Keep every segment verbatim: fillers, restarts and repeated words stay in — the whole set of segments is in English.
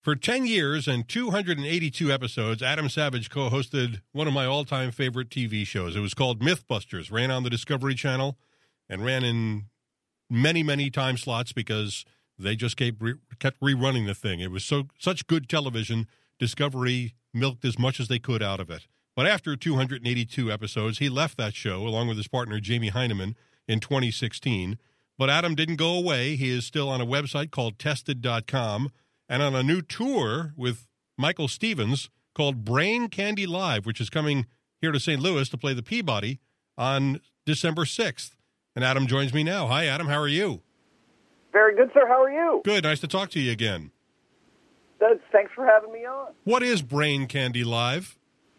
For ten years and two hundred eighty-two episodes, Adam Savage co-hosted one of my all-time favorite T V shows. It was called Mythbusters, ran on the Discovery Channel, and ran in many, many time slots because they just kept, re- kept rerunning the thing. It was so such good television, Discovery milked as much as they could out of it. But after two hundred eighty-two episodes, he left that show, along with his partner Jamie Heineman, in twenty sixteen. But Adam didn't go away. He is still on a website called tested dot com, and on a new tour with Michael Stevens called Brain Candy Live, which is coming here to Saint Louis to play the Peabody on December sixth. And Adam joins me now. Hi, Adam. How are you? Very good, sir. How are you? Good. Nice to talk to you again. Good. Thanks for having me on. What is Brain Candy Live?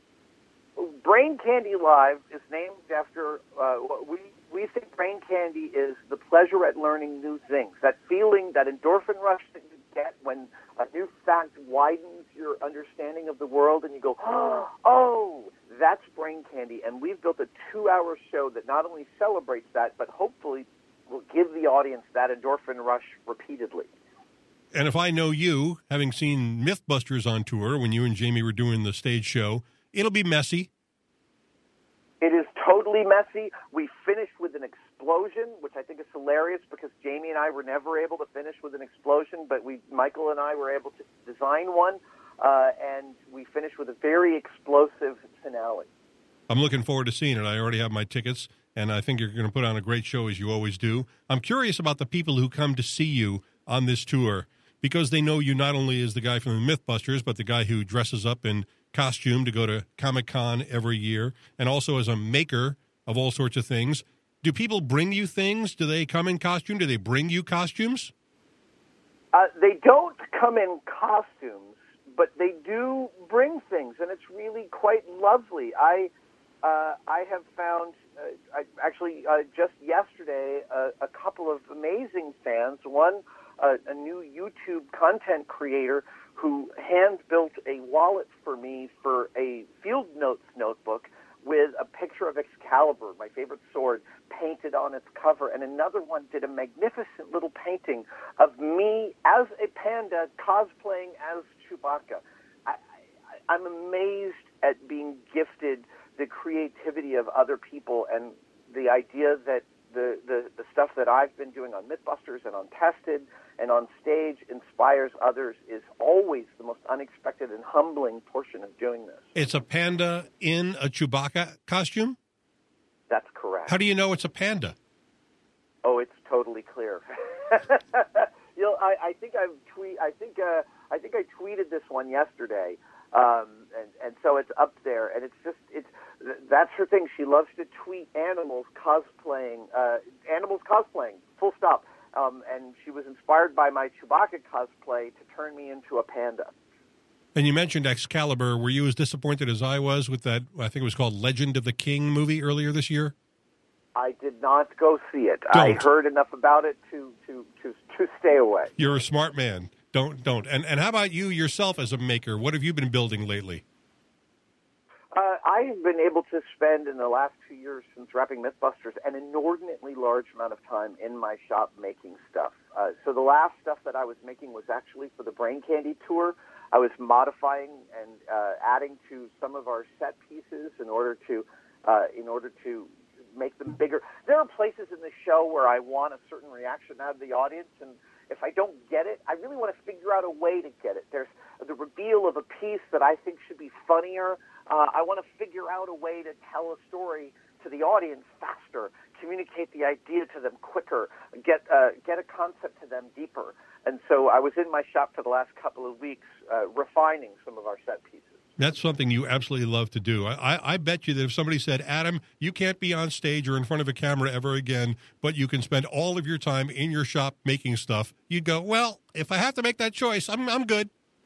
Brain Candy Live is named after, uh, what we, we think Brain Candy is the pleasure at learning new things, that feeling, that endorphin rush that you get when a new fact widens your understanding of the world and you go, oh, that's Brain Candy. And we've built a two-hour show that not only celebrates that, but hopefully will give the audience that endorphin rush repeatedly. And if I know you, having seen Mythbusters on tour when you and Jamie were doing the stage show, it'll be messy. It is totally messy. We finished with an explosion, which I think is hilarious because Jamie and I were never able to finish with an explosion, but we, Michael and I were able to design one, uh, and we finished with a very explosive finale. I'm looking forward to seeing it. I already have my tickets, and I think you're going to put on a great show, as you always do. I'm curious about the people who come to see you on this tour, because they know you not only as the guy from the Mythbusters, but the guy who dresses up in costume to go to Comic-Con every year, and also as a maker of all sorts of things. Do people bring you things? Do they come in costume? Do they bring you costumes? Uh, they don't come in costumes, but they do bring things, and it's really quite lovely. I uh, I have found, uh, I, actually, uh, just yesterday, uh, a couple of amazing fans, one uh, a new YouTube content creator who hand-built a wallet for me for a Field Notes notebook with a picture of Excalibur, my favorite sword, painted on its cover. And another one did a magnificent little painting of me as a panda cosplaying as Chewbacca. I, I, I'm amazed at being gifted the creativity of other people and the idea that the, the, the stuff that I've been doing on Mythbusters and on Tested and on stage inspires others is always the most unexpected and humbling portion of doing this. It's a panda in a Chewbacca costume? That's correct. How do you know it's a panda? Oh, it's totally clear. you know, I, I think I've tweet. I think uh, I think I tweeted this one yesterday, um, and and so it's up there. And it's just it's that's her thing. She loves to tweet animals cosplaying, uh, animals cosplaying. Full stop. Um, and she was inspired by my Chewbacca cosplay to turn me into a panda. And you mentioned Excalibur. Were you as disappointed as I was with that, I think it was called Legend of the King movie earlier this year? I did not go see it. Don't. I heard enough about it to, to, to, to stay away. You're a smart man. Don't, don't. And, and how about you yourself as a maker? What have you been building lately? Uh, I've been able to spend in the last two years since wrapping Mythbusters an inordinately large amount of time in my shop making stuff. Uh, so the last stuff that I was making was actually for the Brain Candy tour. I was modifying and uh, adding to some of our set pieces in order to uh, in order to make them bigger. There are places in the show where I want a certain reaction out of the audience, and if I don't get it, I really want to figure out a way to get it. There's the reveal of a piece that I think should be funnier. Uh, I want to figure out a way to tell a story to the audience faster, communicate the idea to them quicker, get uh, get a concept to them deeper. And so I was in my shop for the last couple of weeks uh, refining some of our set pieces. That's something you absolutely love to do. I, I, I bet you that if somebody said, Adam, you can't be on stage or in front of a camera ever again, but you can spend all of your time in your shop making stuff, you'd go, well, if I have to make that choice, I'm I'm good.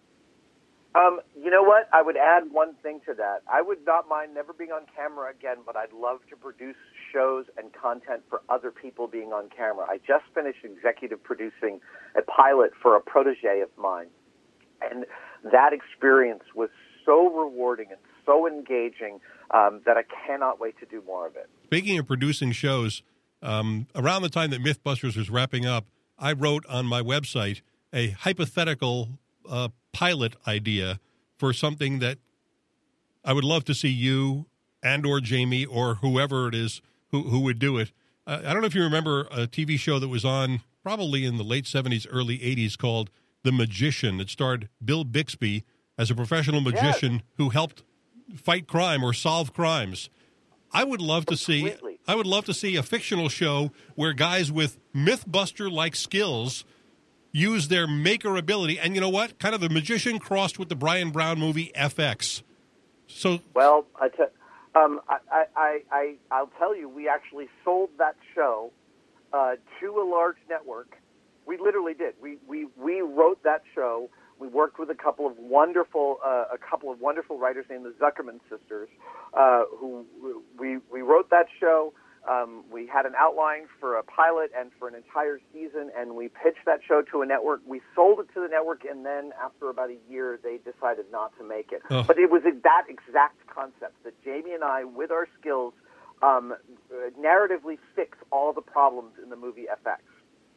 Um, you know what? I would add one thing to that. I would not mind never being on camera again, but I'd love to produce shows and content for other people being on camera. I just finished executive producing a pilot for a protege of mine, and that experience was so rewarding and so engaging um, that I cannot wait to do more of it. Speaking of producing shows, um, around the time that Mythbusters was wrapping up, I wrote on my website a hypothetical uh, pilot idea for something that I would love to see you and or Jamie or whoever it is who, who would do it. Uh, I don't know if you remember a T V show that was on probably in the late seventies, early eighties called The Magician. It starred Bill Bixby as a professional magician yes. who helped fight crime or solve crimes. I would love to see Completely. I would love to see a fictional show where guys with Mythbuster-like skills use their maker ability. And you know what? Kind of The Magician crossed with the Brian Brown movie F X. So well, I te- um, I, I, I, I'll tell you, we actually sold that show uh, to a large network. We literally did. We, we, we wrote that show. We worked with a couple of wonderful, uh, a couple of wonderful writers named the Zuckerman sisters, uh, who we we wrote that show. Um, we had an outline for a pilot and for an entire season, and we pitched that show to a network. We sold it to the network, and then after about a year, they decided not to make it. Oh. But it was that exact concept that Jamie and I, with our skills, um, narratively fix all the problems in the movie F X.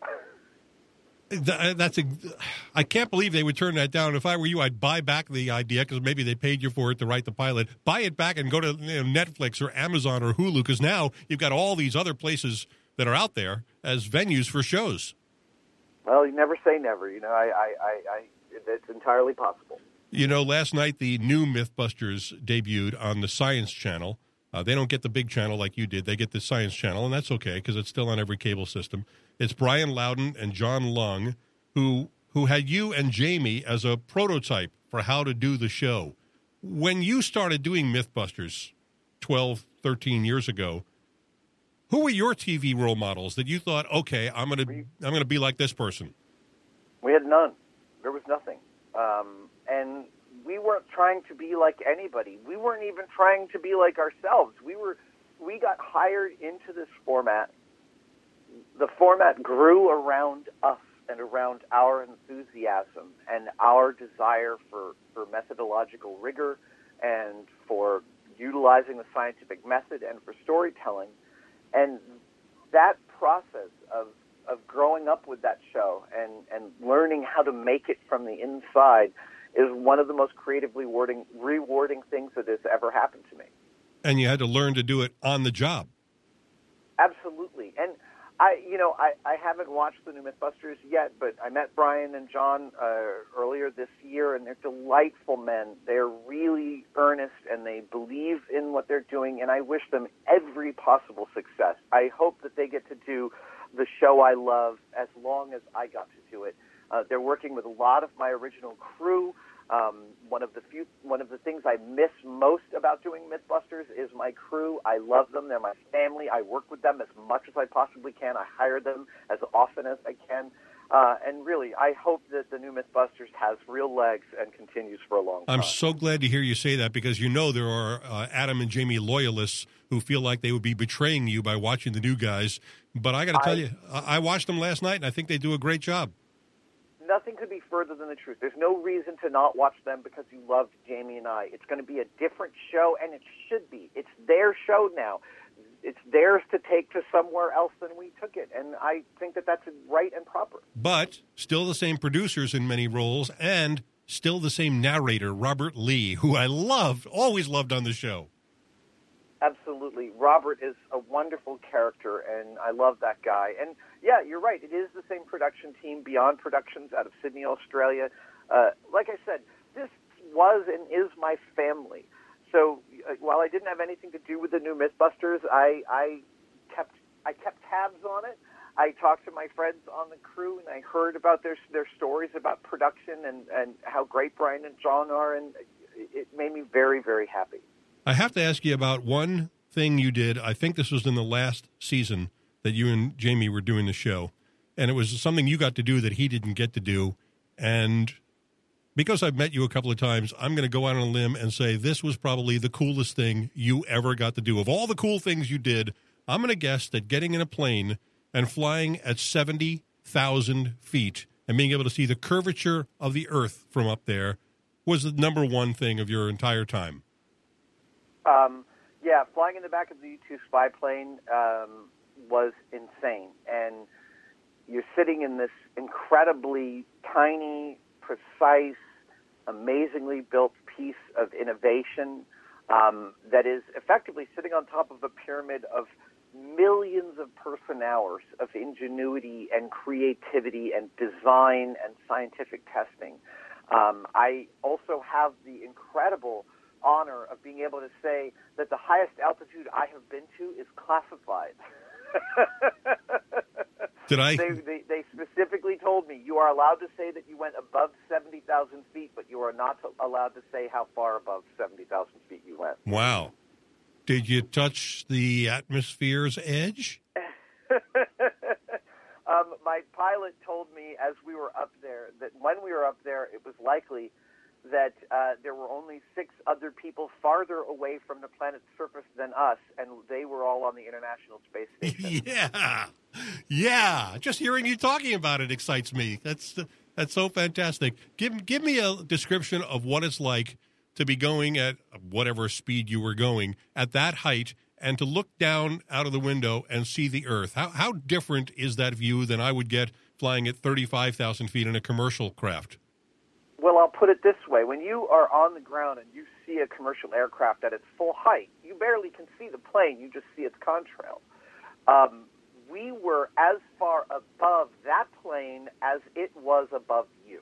That's a, I can't believe they would turn that down. If I were you, I'd buy back the idea because maybe they paid you for it to write the pilot. Buy it back and go to you know, Netflix or Amazon or Hulu because now you've got all these other places that are out there as venues for shows. Well, you never say never. You know, I, I, I, I it's entirely possible. You know, last night the new Mythbusters debuted on the Science Channel. Uh, they don't get the big channel like you did. They get the Science Channel, and that's okay because it's still on every cable system. It's Brian Loudon and John Lung, who who had you and Jamie as a prototype for how to do the show. When you started doing Mythbusters twelve, thirteen years ago, who were your T V role models that you thought, okay, I'm going to I'm going to be like this person? We had none. There was nothing. Um, and we weren't trying to be like anybody. We weren't even trying to be like ourselves. We were we got hired into this format. The format grew around us and around our enthusiasm and our desire for, for methodological rigor and for utilizing the scientific method and for storytelling. And that process of, of growing up with that show and, and learning how to make it from the inside is one of the most creatively rewarding, rewarding things that has ever happened to me. And you had to learn to do it on the job. Absolutely. And I, you know, I, I haven't watched the new Mythbusters yet, but I met Brian and John uh, earlier this year, and they're delightful men. They're really earnest, and they believe in what they're doing, and I wish them every possible success. I hope that they get to do the show I love as long as I got to do it. Uh, they're working with a lot of my original crew. Um, one of the few, one of the things I miss most about doing Mythbusters is my crew. I love them. They're my family. I work with them as much as I possibly can. I hire them as often as I can. Uh, and really, I hope that the new Mythbusters has real legs and continues for a long time. I'm so glad to hear you say that because you know there are uh, Adam and Jamie loyalists who feel like they would be betraying you by watching the new guys. But I got to tell I, you, I watched them last night, and I think they do a great job. Nothing could be further than the truth. There's no reason to not watch them because you loved Jamie and I. It's going to be a different show, and it should be. It's their show now. It's theirs to take to somewhere else than we took it, and I think that that's right and proper. But still the same producers in many roles, and still the same narrator, Robert Lee, who I loved, always loved on the show. Absolutely. Robert is a wonderful character, and I love that guy. And, yeah, you're right. It is the same production team, Beyond Productions, out of Sydney, Australia. Uh, like I said, this was and is my family. So uh, while I didn't have anything to do with the new Mythbusters, I, I kept I kept tabs on it. I talked to my friends on the crew, and I heard about their their stories about production and, and how great Brian and John are, and it made me very, very happy. I have to ask you about one thing you did. I think this was in the last season that you and Jamie were doing the show, and it was something you got to do that he didn't get to do. And because I've met you a couple of times, I'm going to go out on a limb and say this was probably the coolest thing you ever got to do. Of all the cool things you did, I'm going to guess that getting in a plane and flying at seventy thousand feet and being able to see the curvature of the Earth from up there was the number one thing of your entire time. Um, yeah, flying in the back of the U two spy plane um, was insane. And you're sitting in this incredibly tiny, precise, amazingly built piece of innovation um, that is effectively sitting on top of a pyramid of millions of person-hours of ingenuity and creativity and design and scientific testing. Um, I also have the incredible honor of being able to say that the highest altitude I have been to is classified. Did I? They, they, they specifically told me, you are allowed to say that you went above seventy thousand feet, but you are not to, allowed to say how far above seventy thousand feet you went. Wow. Did you touch the atmosphere's edge? um, my pilot told me as we were up there that when we were up there, it was likely that uh, there were only six other people farther away from the planet's surface than us, and they were all on the International Space Station. Yeah, yeah. Just hearing you talking about it excites me. That's that's so fantastic. Give give me a description of what it's like to be going at whatever speed you were going at that height, and to look down out of the window and see the Earth. How how different is that view than I would get flying at thirty-five thousand feet in a commercial craft? Well, I'll put it this way. When you are on the ground and you see a commercial aircraft at its full height, you barely can see the plane. You just see its contrail. Um, we were as far above that plane as it was above you.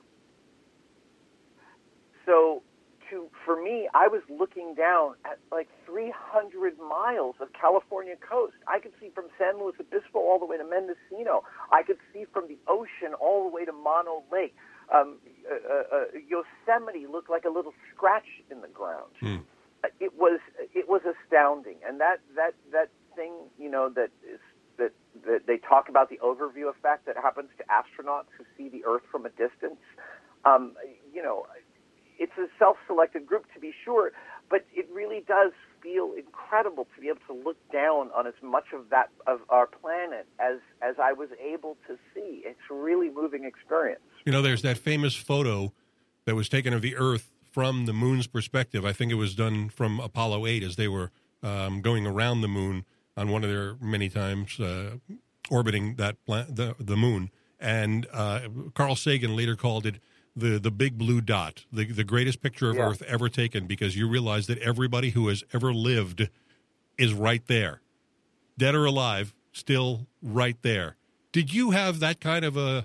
So to, for me, I was looking down at like three hundred miles of California coast. I could see from San Luis Obispo all the way to Mendocino. I could see from the ocean all the way to Mono Lake. Um, uh, uh, Yosemite looked like a little scratch in the ground. Hmm. It was it was astounding, and that that that thing, you know, that is that, that they talk about, the overview effect that happens to astronauts who see the Earth from a distance. Um, you know, it's a self-selected group to be sure, but it really does feel incredible to be able to look down on as much of that of our planet as as I was able to see. It's a really moving experience. You know, there's that famous photo that was taken of the Earth from the moon's perspective. I think it was done from Apollo eight as they were um, going around the moon on one of their many times uh, orbiting that pla- the the moon. And uh, Carl Sagan later called it the the big blue dot, the the greatest picture of yeah. Earth ever taken, because you realize that everybody who has ever lived is right there, dead or alive, still right there. Did you have that kind of a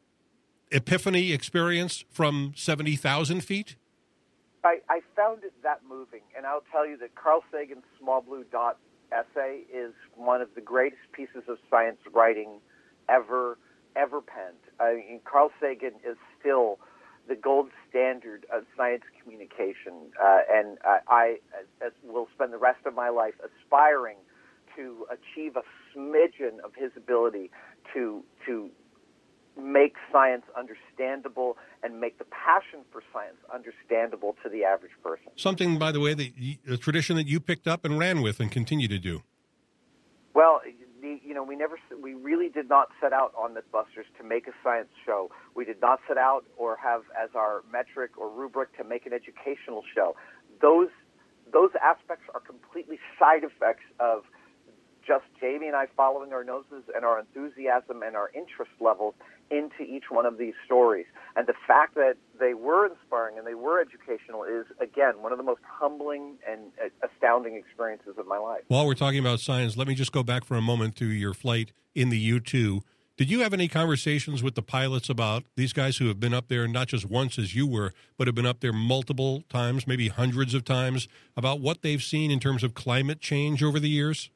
epiphany experience from seventy thousand feet? I, I found it that moving, and I'll tell you that Carl Sagan's Small Blue Dot essay is one of the greatest pieces of science writing ever ever penned. I mean, Carl Sagan is still the gold standard of science communication, uh, and I, I as, will spend the rest of my life aspiring to achieve a smidgen of his ability to to make science understandable and make the passion for science understandable to the average person. Something, by the way, that you, a tradition that you picked up and ran with and continue to do. Well, the, you know, we never, we really did not set out on Mythbusters to make a science show. We did not set out or have as our metric or rubric to make an educational show. Those those aspects are completely side effects of just Jamie and I following our noses and our enthusiasm and our interest levels into each one of these stories. And the fact that they were inspiring and they were educational is, again, one of the most humbling and astounding experiences of my life. While we're talking about science, let me just go back for a moment to your flight in the U two. Did you have any conversations with the pilots about these guys who have been up there not just once as you were, but have been up there multiple times, maybe hundreds of times, about what they've seen in terms of climate change over the years?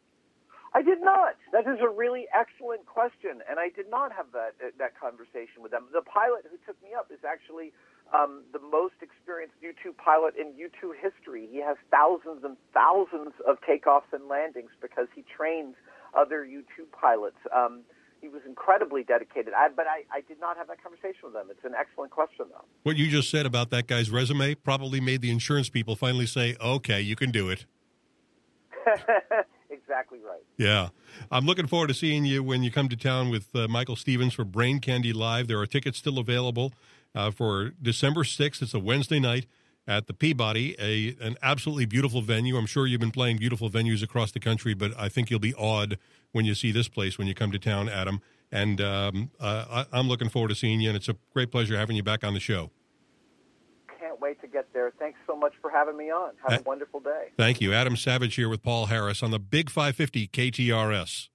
I did not. That is a really excellent question, and I did not have that that conversation with them. The pilot who took me up is actually um, the most experienced U two pilot in U two history. He has thousands and thousands of takeoffs and landings because he trains other U two pilots. Um, he was incredibly dedicated, I, but I, I did not have that conversation with them. It's an excellent question, though. What you just said about that guy's resume probably made the insurance people finally say, okay, you can do it. Exactly right. Yeah. I'm looking forward to seeing you when you come to town with uh, Michael Stevens for Brain Candy Live. There are tickets still available uh, for December sixth. It's a Wednesday night at the Peabody, a an absolutely beautiful venue. I'm sure you've been playing beautiful venues across the country, but I think you'll be awed when you see this place when you come to town, Adam. And um, uh, I, I'm looking forward to seeing you, and it's a great pleasure having you back on the show. can't wait to get there. Thanks so much for having me on. Have a wonderful day. Thank you. Adam Savage here with Paul Harris on the Big five fifty K T R S.